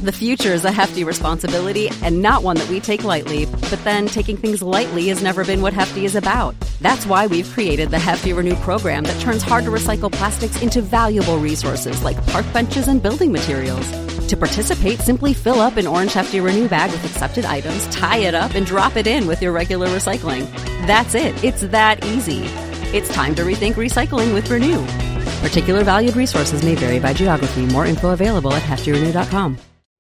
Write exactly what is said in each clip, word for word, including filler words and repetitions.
The future is a hefty responsibility and not one that we take lightly. But then taking things lightly has never been what Hefty is about. That's why we've created the Hefty Renew program that turns hard-to-recycle plastics into valuable resources like park benches and building materials. To participate, simply fill up an orange Hefty Renew bag with accepted items, tie it up, and drop it in with your regular recycling. That's it. It's that easy. It's time to rethink recycling with Renew. Particular valued resources may vary by geography. More info available at hefty renew dot com.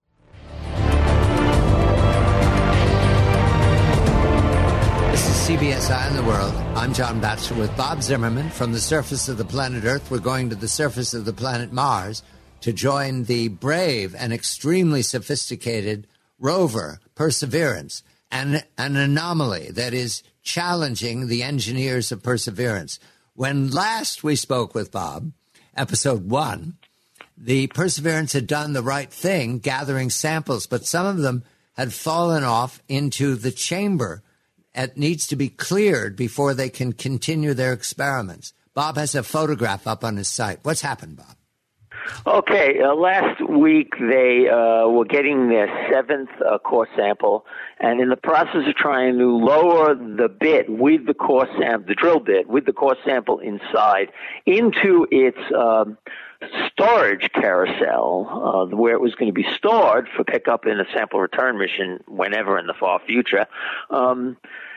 This is C B S Eye on the World. I'm John Batchelor with Bob Zimmerman. From the surface of the planet Earth, we're going to the surface of the planet Mars to join the brave and extremely sophisticated rover Perseverance, and an anomaly that is challenging the engineers of Perseverance. When last we spoke with Bob, episode one, the Perseverance had done the right thing, gathering samples, but some of them had fallen off into the chamber. It needs to be cleared before they can continue their experiments. Bob has a photograph up on his site. What's happened, Bob? Okay, uh, last week they uh, were getting their seventh uh, core sample, and in the process of trying to lower the bit with the core sample, the drill bit with the core sample inside into its um, storage carousel, uh, where it was going to be stored for pickup in a sample return mission whenever in the far future. Um,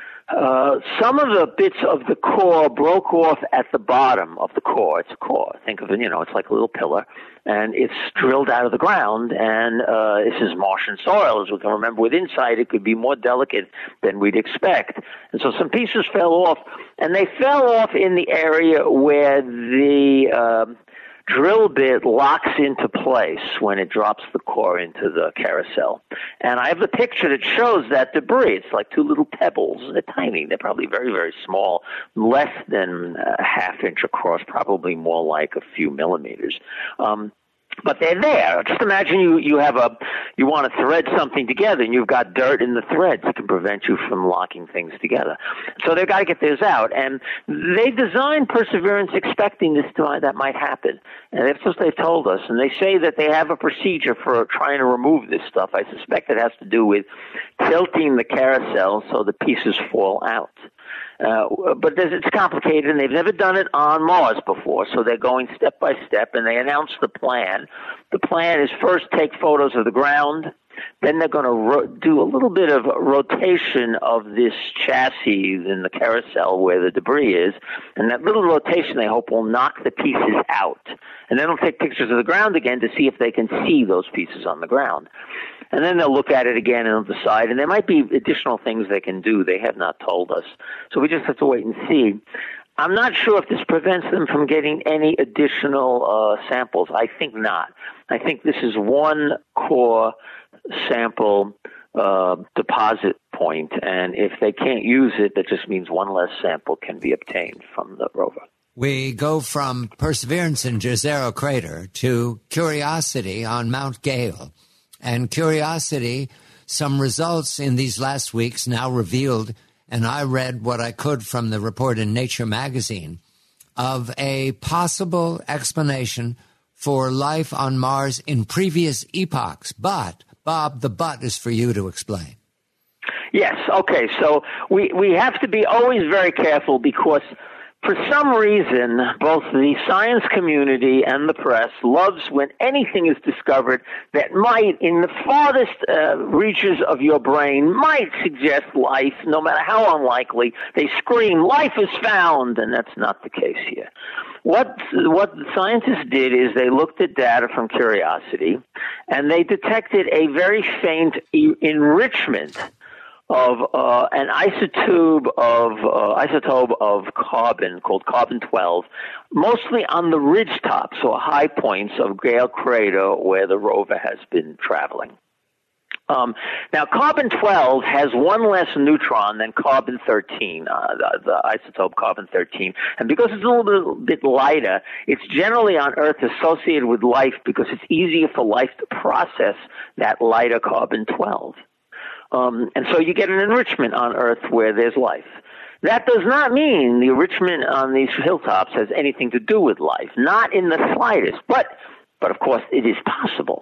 Uh, some of the bits of the core broke off at the bottom of the core. It's a core. Think of it, you know, it's like a little pillar, and it's drilled out of the ground, and uh, this is Martian soil, as we can remember. With inside, it could be more delicate than we'd expect. And so some pieces fell off, and they fell off in the area where the uh, drill bit locks into place when it drops the core into the carousel. And I have a picture that shows that debris. It's like two little pebbles. They're tiny. They're probably very, very small, less than a half inch across, probably more like a few millimeters. Um, But they're there. Just imagine you, you have a, you want to thread something together and you've got dirt in the threads that can prevent you from locking things together. So they've got to get those out. And they designed Perseverance expecting this to, that might happen. And that's what they've told us. And they say that they have a procedure for trying to remove this stuff. I suspect it has to do with tilting the carousel so the pieces fall out. Uh, but it's complicated, and they've never done it on Mars before, so they're going step by step, and they announced the plan. The plan is first take photos of the ground, then they're going to ro- do a little bit of rotation of this chassis in the carousel where the debris is, and that little rotation, they hope, will knock the pieces out. And then they'll take pictures of the ground again to see if they can see those pieces on the ground. And then they'll look at it again and they'll decide. And there might be additional things they can do. They have not told us. So we just have to wait and see. I'm not sure if this prevents them from getting any additional uh, samples. I think not. I think this is one core sample uh, deposit point. And if they can't use it, that just means one less sample can be obtained from the rover. We go from Perseverance in Jezero Crater to Curiosity on Mount Gale. And Curiosity, some results in these last weeks now revealed, and I read what I could from the report in Nature magazine, of a possible explanation for life on Mars in previous epochs. But, Bob, the but is for you to explain. Yes, okay. So we, we have to be always very careful because for some reason, both the science community and the press loves when anything is discovered that might, in the farthest uh, reaches of your brain, might suggest life, no matter how unlikely. They scream, life is found, and that's not the case here. What, what the scientists did is they looked at data from Curiosity, and they detected a very faint e- enrichment of uh, an isotope of uh, isotope of carbon called carbon twelve, mostly on the ridge tops or high points of Gale Crater where the rover has been traveling. Um, now, carbon twelve has one less neutron than carbon thirteen, uh, the, the isotope carbon thirteen. And because it's a little bit, bit lighter, it's generally on Earth associated with life because it's easier for life to process that lighter carbon twelve. Um, and so you get an enrichment on Earth where there's life. That does not mean the enrichment on these hilltops has anything to do with life, not in the slightest. But, but of course, it is possible.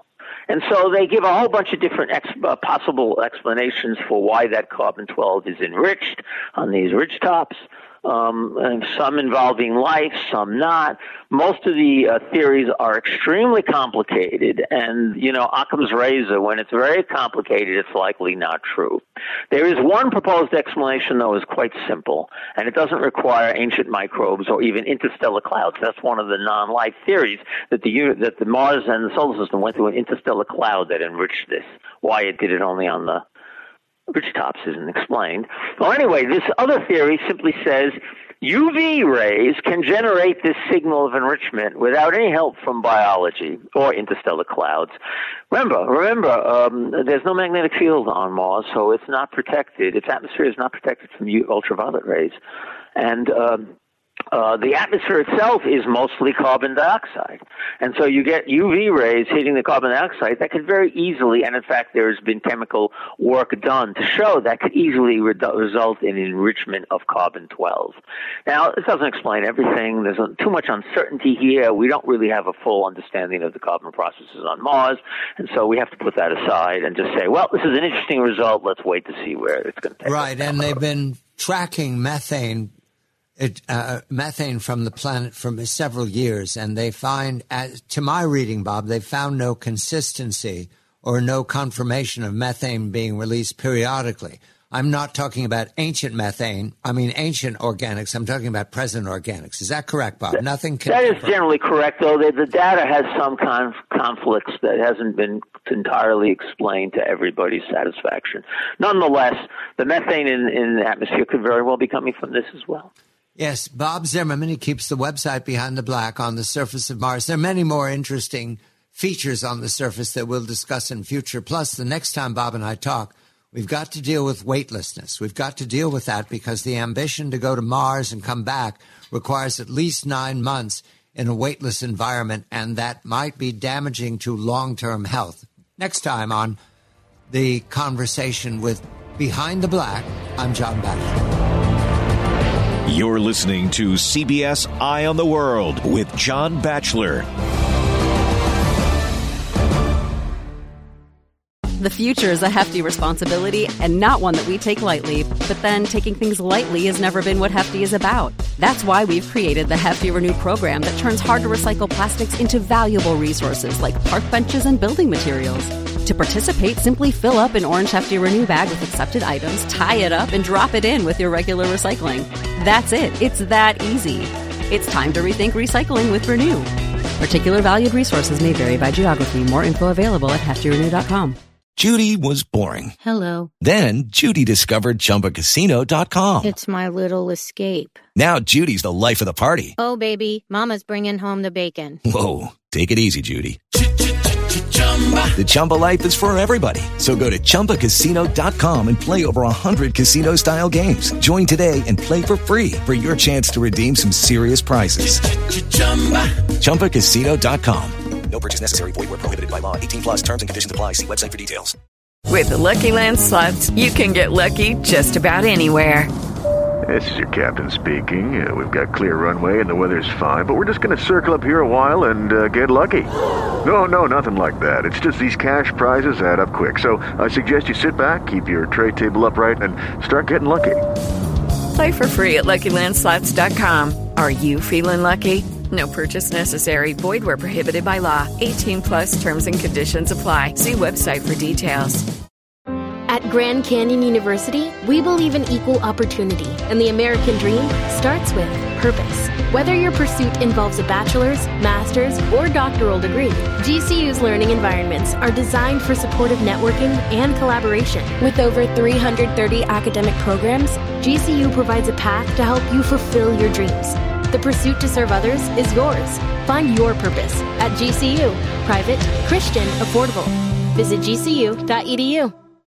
And so they give a whole bunch of different ex- uh, possible explanations for why that carbon twelve is enriched on these ridge tops. Um, and some involving life, some not. Most of the uh, theories are extremely complicated, and, you know, Occam's razor, when it's very complicated, it's likely not true. There is one proposed explanation, though, is quite simple, and it doesn't require ancient microbes or even interstellar clouds. That's one of the non-life theories, that the that the Mars and the solar system went through an interstellar cloud that enriched this. Why it did it only on the ridge tops isn't explained. Well, anyway, this other theory simply says U V rays can generate this signal of enrichment without any help from biology or interstellar clouds. Remember, remember, um, there's no magnetic field on Mars, so it's not protected. Its atmosphere is not protected from U- ultraviolet rays. And um, Uh, the atmosphere itself is mostly carbon dioxide. And so you get U V rays hitting the carbon dioxide that could very easily, and in fact there's been chemical work done to show that could easily re- result in enrichment of carbon twelve. Now, this doesn't explain everything. There's too much uncertainty here. We don't really have a full understanding of the carbon processes on Mars, and so we have to put that aside and just say, well, this is an interesting result. Let's wait to see where it's going to take us. Right, and they've been tracking methane It, uh, methane from the planet for several years, and they find, as, to my reading, Bob, they found no consistency or no confirmation of methane being released periodically. I'm not talking about ancient methane. I mean ancient organics. I'm talking about present organics. Is that correct, Bob? That, Nothing can That confirm. is generally correct, though. The, the data has some conf- conflicts that hasn't been entirely explained to everybody's satisfaction. Nonetheless, the methane in, in the atmosphere could very well be coming from this as well. Yes, Bob Zimmerman, he keeps the website Behind the Black on the surface of Mars. There are many more interesting features on the surface that we'll discuss in future. Plus, the next time Bob and I talk, we've got to deal with weightlessness. We've got to deal with that because the ambition to go to Mars and come back requires at least nine months in a weightless environment, and that might be damaging to long-term health. Next time on the conversation with Behind the Black, I'm John Batchelor. You're listening to C B S Eye on the World with John Batchelor. The future is a hefty responsibility and not one that we take lightly. But then taking things lightly has never been what Hefty is about. That's why we've created the Hefty Renew program that turns hard-to-recycle plastics into valuable resources like park benches and building materials. To participate, simply fill up an orange Hefty Renew bag with accepted items, tie it up, and drop it in with your regular recycling. That's it. It's that easy. It's time to rethink recycling with Renew. Particular valued resources may vary by geography. More info available at hefty renew dot com. Judy was boring. Hello. Then Judy discovered Chumba Casino dot com. It's my little escape. Now Judy's the life of the party. Oh, baby, mama's bringing home the bacon. Whoa, take it easy, Judy. The Chumba life is for everybody. So go to Chumba Casino dot com and play over one hundred casino-style games. Join today and play for free for your chance to redeem some serious prizes. Chumba Casino dot com. No purchase necessary. Void where prohibited by law. eighteen plus terms and conditions apply. See website for details. With the Lucky Land Slots, you can get lucky just about anywhere. This is your captain speaking. Uh, we've got clear runway and the weather's fine, but we're just going to circle up here a while and uh, get lucky. No, no, nothing like that. It's just these cash prizes add up quick. So I suggest you sit back, keep your tray table upright, and start getting lucky. Play for free at lucky land slots dot com. Are you feeling lucky? No purchase necessary. Void where prohibited by law. eighteen plus terms and conditions apply. See website for details. At Grand Canyon University, we believe in equal opportunity, and the American dream starts with purpose. Whether your pursuit involves a bachelor's, master's, or doctoral degree, G C U's learning environments are designed for supportive networking and collaboration. With over three hundred thirty academic programs, G C U provides a path to help you fulfill your dreams. The pursuit to serve others is yours. Find your purpose at G C U. Private, Christian, affordable. Visit G C U dot E D U.